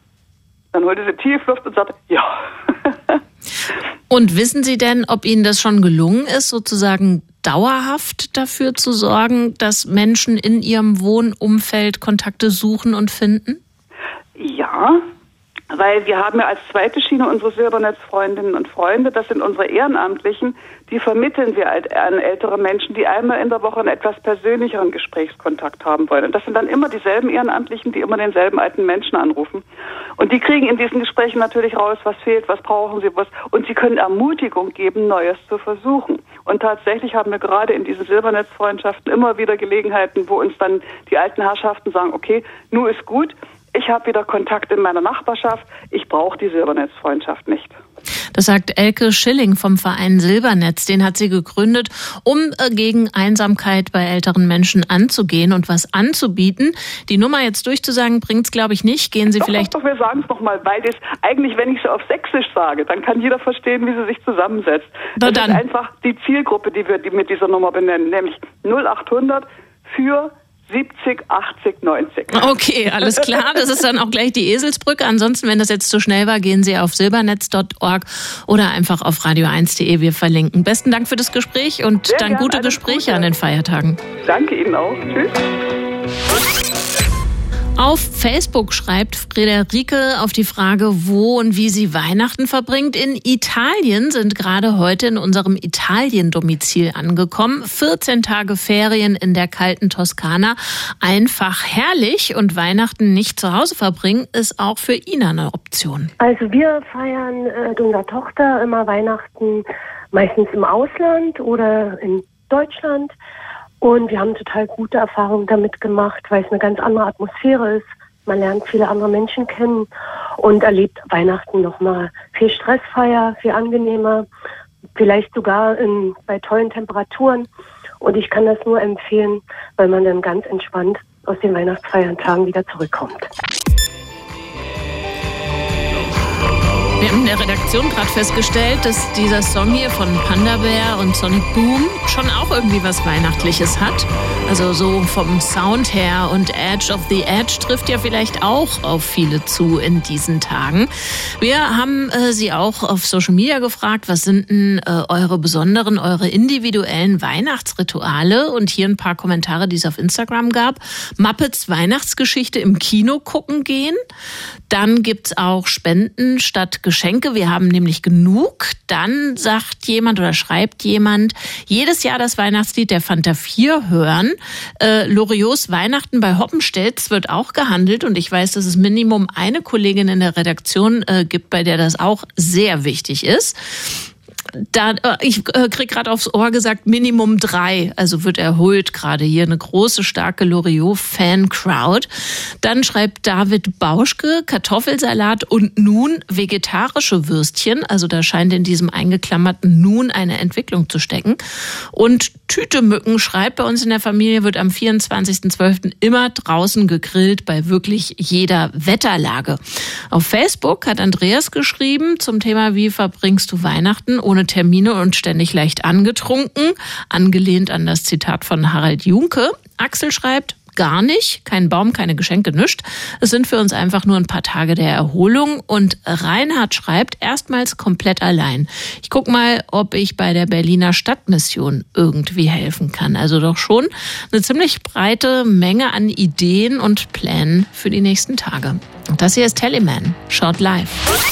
Dann holte sie tief Luft und sagte, ja. Und wissen Sie denn, ob Ihnen das schon gelungen ist, sozusagen dauerhaft dafür zu sorgen, dass Menschen in ihrem Wohnumfeld Kontakte suchen und finden? Ja, weil wir haben ja als zweite Schiene unsere Silbernetzfreundinnen und Freunde, das sind unsere Ehrenamtlichen, die vermitteln wir an ältere Menschen, die einmal in der Woche einen etwas persönlicheren Gesprächskontakt haben wollen. Und das sind dann immer dieselben Ehrenamtlichen, die immer denselben alten Menschen anrufen. Und die kriegen in diesen Gesprächen natürlich raus, was fehlt, was brauchen sie, was, und sie können Ermutigung geben, Neues zu versuchen. Und tatsächlich haben wir gerade in diesen Silbernetzfreundschaften immer wieder Gelegenheiten, wo uns dann die alten Herrschaften sagen, okay, nun ist gut, ich habe wieder Kontakt in meiner Nachbarschaft, ich brauche die Silbernetzfreundschaft nicht. Das sagt Elke Schilling vom Verein Silbernetz. Den hat sie gegründet, um gegen Einsamkeit bei älteren Menschen anzugehen und was anzubieten. Die Nummer jetzt durchzusagen, bringt's, glaube ich, nicht. Gehen Sie doch, vielleicht... Doch, doch, wir sagen es nochmal, weil das eigentlich, wenn ich es auf Sächsisch sage, dann kann jeder verstehen, wie sie sich zusammensetzt. Das ist einfach die Zielgruppe, die wir die mit dieser Nummer benennen, nämlich null achthundert für siebzig, achtzig, neunzig. Okay, alles klar. Das ist dann auch gleich die Eselsbrücke. Ansonsten, wenn das jetzt zu schnell war, gehen Sie auf silbernetz punkt org oder einfach auf radio eins punkt de. Wir verlinken. Besten Dank für das Gespräch und Sehr dann gern, gute Gespräche Gute. an den Feiertagen. Danke Ihnen auch. Tschüss. Auf Facebook schreibt Friederike auf die Frage, wo und wie sie Weihnachten verbringt. In Italien sind gerade heute in unserem Italien-Domizil angekommen. vierzehn Tage Ferien in der kalten Toskana. Einfach herrlich, und Weihnachten nicht zu Hause verbringen ist auch für Ina eine Option. Also wir feiern äh, mit unserer Tochter immer Weihnachten meistens im Ausland oder in Deutschland. Und wir haben total gute Erfahrungen damit gemacht, weil es eine ganz andere Atmosphäre ist. Man lernt viele andere Menschen kennen und erlebt Weihnachten nochmal viel stressfreier, viel angenehmer, vielleicht sogar in, bei tollen Temperaturen. Und ich kann das nur empfehlen, weil man dann ganz entspannt aus den Weihnachtsfeiertagen wieder zurückkommt. Wir haben in der Redaktion gerade festgestellt, dass dieser Song hier von Panda Bear und Sonic Boom schon auch irgendwie was Weihnachtliches hat. Also so vom Sound her, und Edge of the Edge trifft ja vielleicht auch auf viele zu in diesen Tagen. Wir haben äh, Sie auch auf Social Media gefragt, was sind denn äh, eure besonderen, eure individuellen Weihnachtsrituale? Und hier ein paar Kommentare, die es auf Instagram gab. Muppets Weihnachtsgeschichte im Kino gucken gehen. Dann gibt's auch Spenden statt Geschenke. Wir haben nämlich genug. Dann sagt jemand oder schreibt jemand, jedes Jahr das Weihnachtslied der Fanta vier hören. Äh, Loriots Weihnachten bei Hoppenstedt wird auch gehandelt, und ich weiß, dass es Minimum eine Kollegin in der Redaktion äh, gibt, bei der das auch sehr wichtig ist. Da, ich äh, krieg gerade aufs Ohr gesagt, Minimum drei, also wird erholt gerade hier eine große, starke Loriot-Fan-Crowd. Dann schreibt David Bauschke, Kartoffelsalat und nun vegetarische Würstchen, also da scheint in diesem eingeklammerten nun eine Entwicklung zu stecken. Und Tütemücken schreibt, bei uns in der Familie wird am vierundzwanzigsten zwölften immer draußen gegrillt, bei wirklich jeder Wetterlage. Auf Facebook hat Andreas geschrieben zum Thema, wie verbringst du Weihnachten ohne Termine und ständig leicht angetrunken, angelehnt an das Zitat von Harald Junke. Axel schreibt, gar nicht, kein Baum, keine Geschenke, nischt. Es sind für uns einfach nur ein paar Tage der Erholung. Und Reinhard schreibt, erstmals komplett allein. Ich guck mal, ob ich bei der Berliner Stadtmission irgendwie helfen kann. Also doch schon eine ziemlich breite Menge an Ideen und Plänen für die nächsten Tage. Und das hier ist Telemann, schaut live.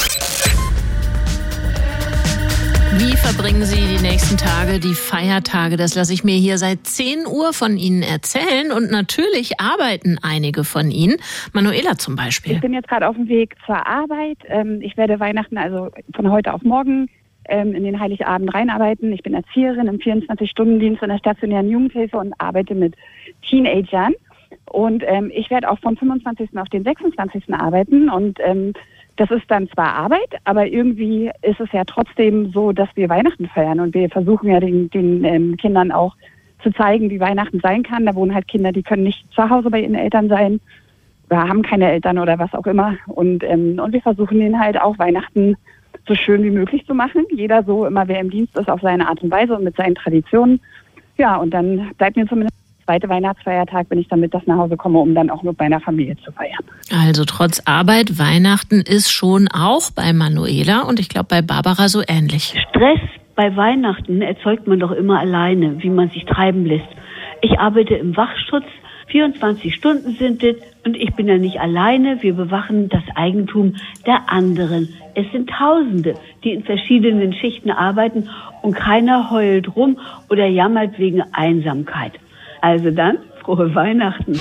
Wie verbringen Sie die nächsten Tage, die Feiertage? Das lasse ich mir hier seit zehn Uhr von Ihnen erzählen. Und natürlich arbeiten einige von Ihnen. Manuela zum Beispiel. Ich bin jetzt gerade auf dem Weg zur Arbeit. Ich werde Weihnachten also von heute auf morgen in den Heiligabend reinarbeiten. Ich bin Erzieherin im vierundzwanzig-Stunden-Dienst in der stationären Jugendhilfe und arbeite mit Teenagern. Und ich werde auch vom fünfundzwanzigsten auf den sechsundzwanzigsten arbeiten. Und das ist dann zwar Arbeit, aber irgendwie ist es ja trotzdem so, dass wir Weihnachten feiern, und wir versuchen ja den, den ähm, Kindern auch zu zeigen, wie Weihnachten sein kann. Da wohnen halt Kinder, die können nicht zu Hause bei ihren Eltern sein oder haben keine Eltern oder was auch immer. Und, ähm, und wir versuchen denen halt auch Weihnachten so schön wie möglich zu machen. Jeder so, immer wer im Dienst ist, auf seine Art und Weise und mit seinen Traditionen. Ja, und dann bleibt mir zumindest zweite Weihnachtsfeiertag, wenn ich dann mittags nach Hause komme, um dann auch mit meiner Familie zu feiern. Also trotz Arbeit, Weihnachten ist schon auch bei Manuela und ich glaube bei Barbara so ähnlich. Stress bei Weihnachten erzeugt man doch immer alleine, wie man sich treiben lässt. Ich arbeite im Wachschutz, vierundzwanzig Stunden sind es, und ich bin ja nicht alleine. Wir bewachen das Eigentum der anderen. Es sind Tausende, die in verschiedenen Schichten arbeiten, und keiner heult rum oder jammert wegen Einsamkeit. Also dann, frohe Weihnachten.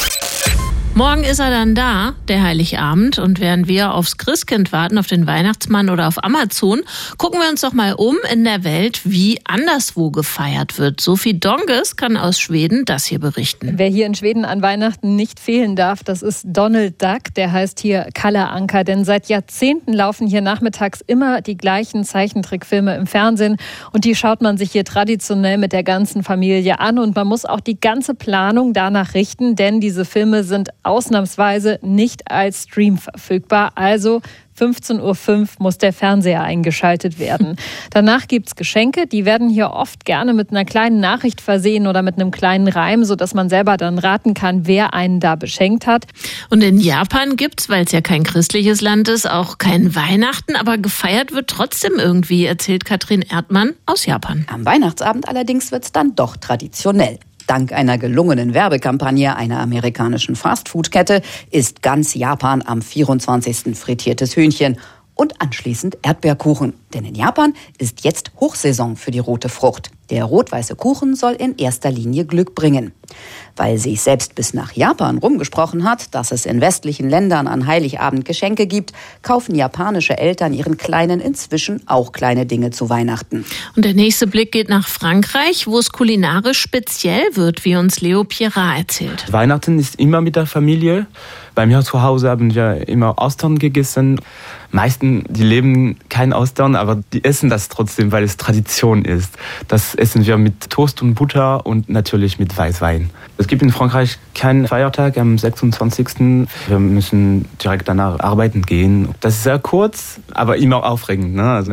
Morgen ist er dann da, der Heiligabend. Und während wir aufs Christkind warten, auf den Weihnachtsmann oder auf Amazon, gucken wir uns doch mal um in der Welt, wie anderswo gefeiert wird. Sophie Donges kann aus Schweden das hier berichten. Wer hier in Schweden an Weihnachten nicht fehlen darf, das ist Donald Duck. Der heißt hier Kalle Anka. Denn seit Jahrzehnten laufen hier nachmittags immer die gleichen Zeichentrickfilme im Fernsehen. Und die schaut man sich hier traditionell mit der ganzen Familie an. Und man muss auch die ganze Planung danach richten, denn diese Filme sind ausnahmsweise nicht als Stream verfügbar. Also fünfzehn Uhr fünf muss der Fernseher eingeschaltet werden. Danach gibt's Geschenke. Die werden hier oft gerne mit einer kleinen Nachricht versehen oder mit einem kleinen Reim, sodass man selber dann raten kann, wer einen da beschenkt hat. Und in Japan gibt's, weil es ja kein christliches Land ist, auch kein Weihnachten, aber gefeiert wird trotzdem irgendwie, erzählt Katrin Erdmann aus Japan. Am Weihnachtsabend allerdings wird's dann doch traditionell. Dank einer gelungenen Werbekampagne einer amerikanischen Fastfood-Kette isst ganz Japan am vierundzwanzigsten frittiertes Hühnchen und anschließend Erdbeerkuchen. Denn in Japan ist jetzt Hochsaison für die rote Frucht. Der rot-weiße Kuchen soll in erster Linie Glück bringen. Weil sich selbst bis nach Japan rumgesprochen hat, dass es in westlichen Ländern an Heiligabend Geschenke gibt, kaufen japanische Eltern ihren Kleinen inzwischen auch kleine Dinge zu Weihnachten. Und der nächste Blick geht nach Frankreich, wo es kulinarisch speziell wird, wie uns Leo Pierrat erzählt. Weihnachten ist immer mit der Familie. Bei mir zu Hause haben wir immer Austern gegessen. Meisten, die leben kein Austern, aber die essen das trotzdem, weil es Tradition ist. Das essen wir mit Toast und Butter und natürlich mit Weißwein. Es gibt in Frankreich keinen Feiertag am sechsundzwanzigsten Wir müssen direkt danach arbeiten gehen. Das ist sehr kurz, aber immer aufregend, ne? Also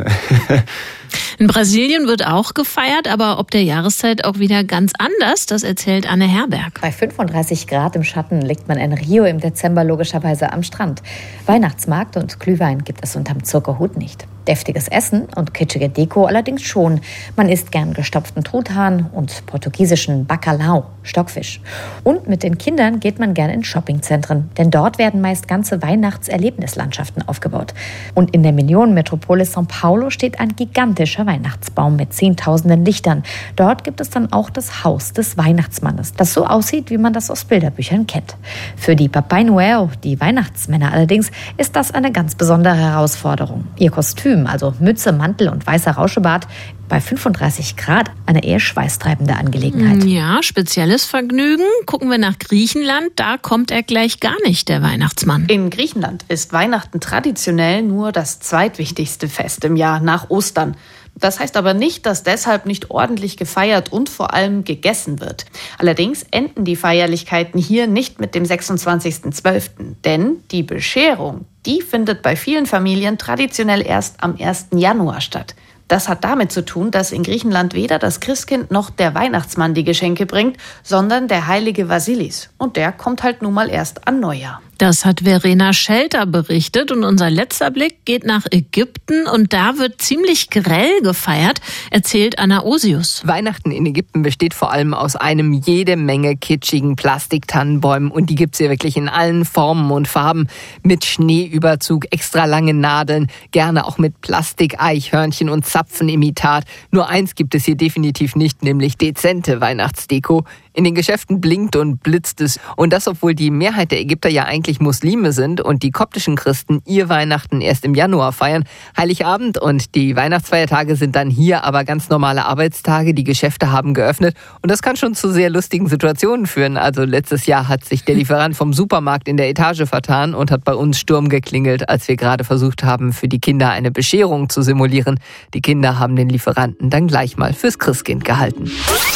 in Brasilien wird auch gefeiert, aber ob der Jahreszeit auch wieder ganz anders, das erzählt Anne Herberg. Bei fünfunddreißig Grad im Schatten liegt man in Rio im Dezember logischerweise am Strand. Weihnachtsmarkt und Glühwein gibt es unterm Zuckerhut nicht. Deftiges Essen und kitschige Deko allerdings schon. Man isst gern gestopften Truthahn und portugiesischen Bacalhau, Stockfisch. Und mit den Kindern geht man gern in Shoppingzentren, denn dort werden meist ganze Weihnachtserlebnislandschaften aufgebaut. Und in der Millionenmetropole São Paulo steht ein gigantischer Weihnachtsbaum mit zehntausenden Lichtern. Dort gibt es dann auch das Haus des Weihnachtsmannes, das so aussieht, wie man das aus Bilderbüchern kennt. Für die Papai Noel, die Weihnachtsmänner allerdings, ist das eine ganz besondere Herausforderung. Ihr Kostüm, also Mütze, Mantel und weißer Rauschebart, bei fünfunddreißig Grad eine eher schweißtreibende Angelegenheit. Ja, spezielles Vergnügen. Gucken wir nach Griechenland, da kommt er gleich gar nicht, der Weihnachtsmann. In Griechenland ist Weihnachten traditionell nur das zweitwichtigste Fest im Jahr nach Ostern. Das heißt aber nicht, dass deshalb nicht ordentlich gefeiert und vor allem gegessen wird. Allerdings enden die Feierlichkeiten hier nicht mit dem sechsundzwanzigsten zwölften Denn die Bescherung, die findet bei vielen Familien traditionell erst am ersten Januar statt. Das hat damit zu tun, dass in Griechenland weder das Christkind noch der Weihnachtsmann die Geschenke bringt, sondern der heilige Vasilis. Und der kommt halt nun mal erst an Neujahr. Das hat Verena Schelter berichtet und unser letzter Blick geht nach Ägypten und da wird ziemlich grell gefeiert, erzählt Anna Osius. Weihnachten in Ägypten besteht vor allem aus einem jede Menge kitschigen Plastiktannenbäumen und die gibt's hier wirklich in allen Formen und Farben mit Schneeüberzug, extra lange Nadeln, gerne auch mit Plastik-Eichhörnchen und Zapfenimitat. Nur eins gibt es hier definitiv nicht, nämlich dezente Weihnachtsdeko. In den Geschäften blinkt und blitzt es. Und das, obwohl die Mehrheit der Ägypter ja eigentlich Muslime sind und die koptischen Christen ihr Weihnachten erst im Januar feiern. Heiligabend und die Weihnachtsfeiertage sind dann hier aber ganz normale Arbeitstage. Die Geschäfte haben geöffnet und das kann schon zu sehr lustigen Situationen führen. Also letztes Jahr hat sich der Lieferant vom Supermarkt in der Etage vertan und hat bei uns Sturm geklingelt, als wir gerade versucht haben, für die Kinder eine Bescherung zu simulieren. Die Kinder haben den Lieferanten dann gleich mal fürs Christkind gehalten.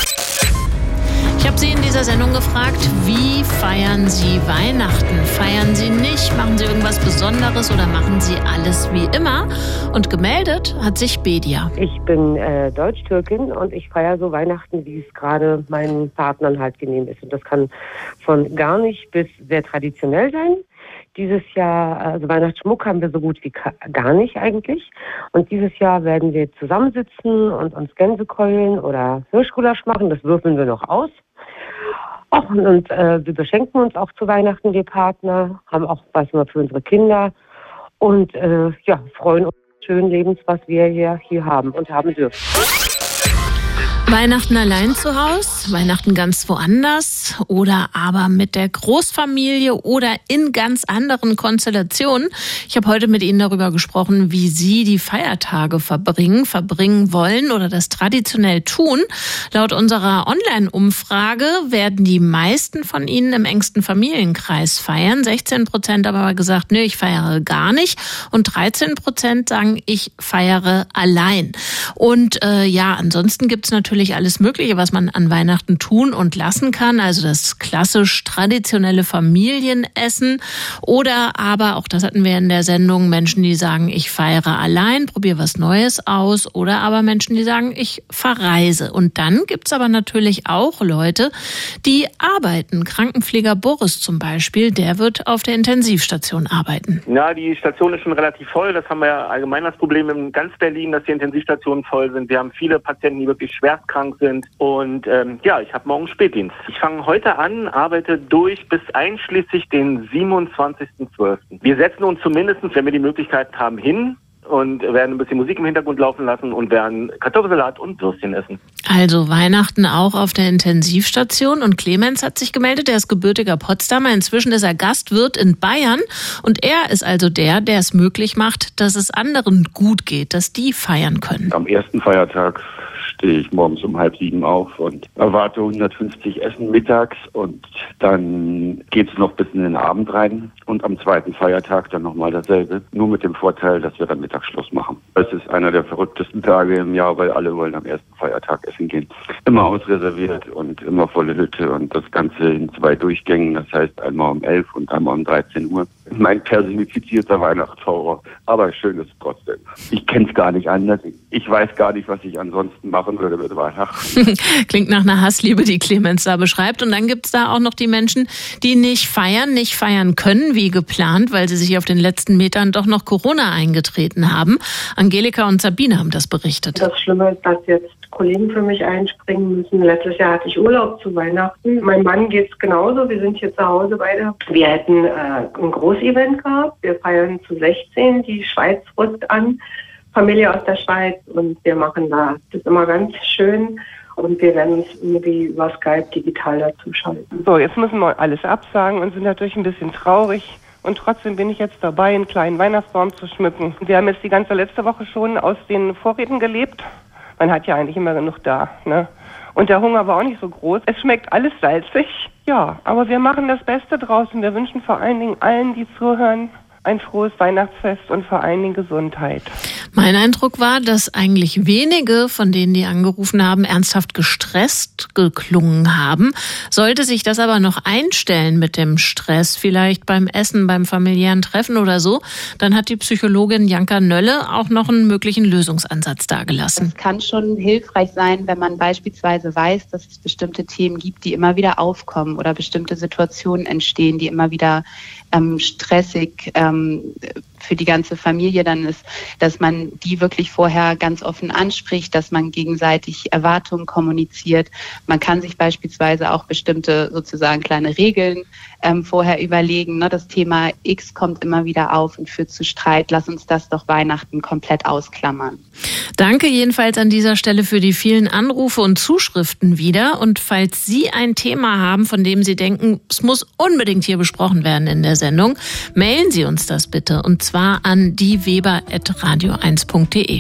Ich habe Sie in dieser Sendung gefragt, wie feiern Sie Weihnachten? Feiern Sie nicht? Machen Sie irgendwas Besonderes oder machen Sie alles wie immer? Und gemeldet hat sich Bedia. Ich bin äh, Deutsch-Türkin und ich feiere so Weihnachten, wie es gerade meinen Partnern halt genehm ist. Und das kann von gar nicht bis sehr traditionell sein. Dieses Jahr, also Weihnachtsschmuck haben wir so gut wie gar nicht eigentlich. Und dieses Jahr werden wir zusammensitzen und uns Gänsekeulen oder Hirschgulasch machen. Das würfeln wir noch aus. Och, und äh, wir beschenken uns auch zu Weihnachten, wir Partner, haben auch was immer für unsere Kinder und äh, ja, freuen uns schönen Lebens, was wir hier, hier haben und haben dürfen. Weihnachten allein zu Hause, Weihnachten ganz woanders oder aber mit der Großfamilie oder in ganz anderen Konstellationen. Ich habe heute mit Ihnen darüber gesprochen, wie Sie die Feiertage verbringen, verbringen wollen oder das traditionell tun. Laut unserer Online-Umfrage werden die meisten von Ihnen im engsten Familienkreis feiern. sechzehn Prozent haben aber gesagt, nö, ich feiere gar nicht. Und dreizehn Prozent sagen, ich feiere allein. Und äh, ja, ansonsten gibt's natürlich alles Mögliche, was man an Weihnachten tun und lassen kann. Also das klassisch traditionelle Familienessen oder aber, auch das hatten wir in der Sendung, Menschen, die sagen, ich feiere allein, probiere was Neues aus oder aber Menschen, die sagen, ich verreise. Und dann gibt's aber natürlich auch Leute, die arbeiten. Krankenpfleger Boris zum Beispiel, der wird auf der Intensivstation arbeiten. Ja, die Station ist schon relativ voll. Das haben wir ja allgemein das Problem in ganz Berlin, dass die Intensivstationen voll sind. Wir haben viele Patienten, die wirklich schwerst krank sind. Und ähm, ja, ich habe morgen Spätdienst. Ich fange heute an, arbeite durch bis einschließlich den siebenundzwanzigsten zwölften Wir setzen uns zumindest, wenn wir die Möglichkeit haben, hin und werden ein bisschen Musik im Hintergrund laufen lassen und werden Kartoffelsalat und Würstchen essen. Also Weihnachten auch auf der Intensivstation. Und Clemens hat sich gemeldet, er ist gebürtiger Potsdamer. Inzwischen ist er Gastwirt in Bayern. Und er ist also der, der es möglich macht, dass es anderen gut geht, dass die feiern können. Am ersten Feiertag stehe ich morgens um halb sieben auf und erwarte hundertfünfzig Essen mittags und dann geht es noch bis in den Abend rein und am zweiten Feiertag dann nochmal dasselbe, nur mit dem Vorteil, dass wir dann Mittagsschluss machen. Es ist einer der verrücktesten Tage im Jahr, weil alle wollen am ersten Feiertag essen gehen. Immer ausreserviert und immer volle Hütte und das Ganze in zwei Durchgängen, das heißt einmal um elf und einmal um dreizehn Uhr. Mein personifizierter Weihnachtshorror, aber schön ist es trotzdem. Ich kenne es gar nicht anders. Ich weiß gar nicht, was ich ansonsten machen würde mit Weihnachten. Klingt nach einer Hassliebe, die Clemens da beschreibt. Und dann gibt's da auch noch die Menschen, die nicht feiern, nicht feiern können wie geplant, weil sie sich auf den letzten Metern doch noch Corona eingetreten haben. Angelika und Sabine haben das berichtet. Das Schlimme ist, dass jetzt Kollegen für mich einspringen müssen. Letztes Jahr hatte ich Urlaub zu Weihnachten. Mein Mann geht's genauso. Wir sind hier zu Hause beide. Wir hätten äh, ein Großevent gehabt. Wir feiern zu sechzehn. Die Schweiz rückt an. Familie aus der Schweiz. Und wir machen da das ist immer ganz schön. Und wir werden uns irgendwie über Skype digital dazuschalten. So, jetzt müssen wir alles absagen und sind natürlich ein bisschen traurig. Und trotzdem bin ich jetzt dabei, einen kleinen Weihnachtsbaum zu schmücken. Wir haben jetzt die ganze letzte Woche schon aus den Vorräten gelebt. Man hat ja eigentlich immer genug da, ne? Und der Hunger war auch nicht so groß. Es schmeckt alles salzig. Ja, aber wir machen das Beste draus und wir wünschen vor allen Dingen allen, die zuhören, ein frohes Weihnachtsfest und vor allen Dingen Gesundheit. Mein Eindruck war, dass eigentlich wenige von denen, die angerufen haben, ernsthaft gestresst geklungen haben. Sollte sich das aber noch einstellen mit dem Stress, vielleicht beim Essen, beim familiären Treffen oder so, dann hat die Psychologin Janka Nölle auch noch einen möglichen Lösungsansatz dargelassen. Es kann schon hilfreich sein, wenn man beispielsweise weiß, dass es bestimmte Themen gibt, die immer wieder aufkommen oder bestimmte Situationen entstehen, die immer wieder ähm, stressig ähm, für die ganze Familie dann ist, dass man die wirklich vorher ganz offen anspricht, dass man gegenseitig Erwartungen kommuniziert. Man kann sich beispielsweise auch bestimmte sozusagen kleine Regeln ähm, vorher überlegen. Ne? Das Thema X kommt immer wieder auf und führt zu Streit. Lass uns das doch Weihnachten komplett ausklammern. Danke jedenfalls an dieser Stelle für die vielen Anrufe und Zuschriften wieder. Und falls Sie ein Thema haben, von dem Sie denken, es muss unbedingt hier besprochen werden in der Sendung, mailen Sie uns das bitte. Und zwar an dieweber at radio eins punkt de.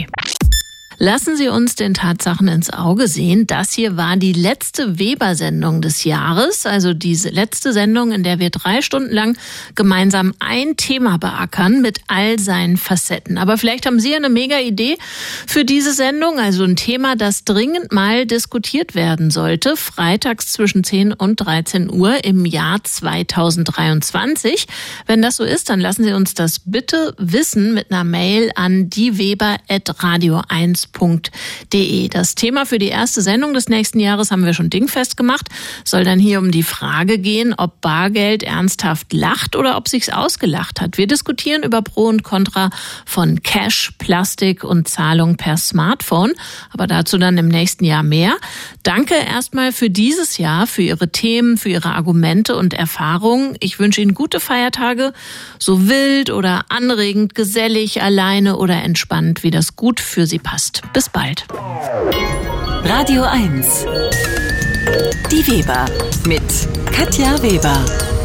Lassen Sie uns den Tatsachen ins Auge sehen. Das hier war die letzte Weber-Sendung des Jahres, also diese letzte Sendung, in der wir drei Stunden lang gemeinsam ein Thema beackern mit all seinen Facetten. Aber vielleicht haben Sie eine mega Idee für diese Sendung, also ein Thema, das dringend mal diskutiert werden sollte, freitags zwischen zehn und dreizehn Uhr im Jahr zweitausenddreiundzwanzig. Wenn das so ist, dann lassen Sie uns das bitte wissen mit einer Mail an dieweber at radio eins punkt de. Das Thema für die erste Sendung des nächsten Jahres haben wir schon dingfest gemacht. Soll dann hier um die Frage gehen, ob Bargeld ernsthaft lacht oder ob sich's ausgelacht hat. Wir diskutieren über Pro und Contra von Cash, Plastik und Zahlung per Smartphone. Aber dazu dann im nächsten Jahr mehr. Danke erstmal für dieses Jahr, für Ihre Themen, für Ihre Argumente und Erfahrungen. Ich wünsche Ihnen gute Feiertage, so wild oder anregend, gesellig, alleine oder entspannt, wie das gut für Sie passt. Bis bald. Radio eins. Die Weber mit Katja Weber.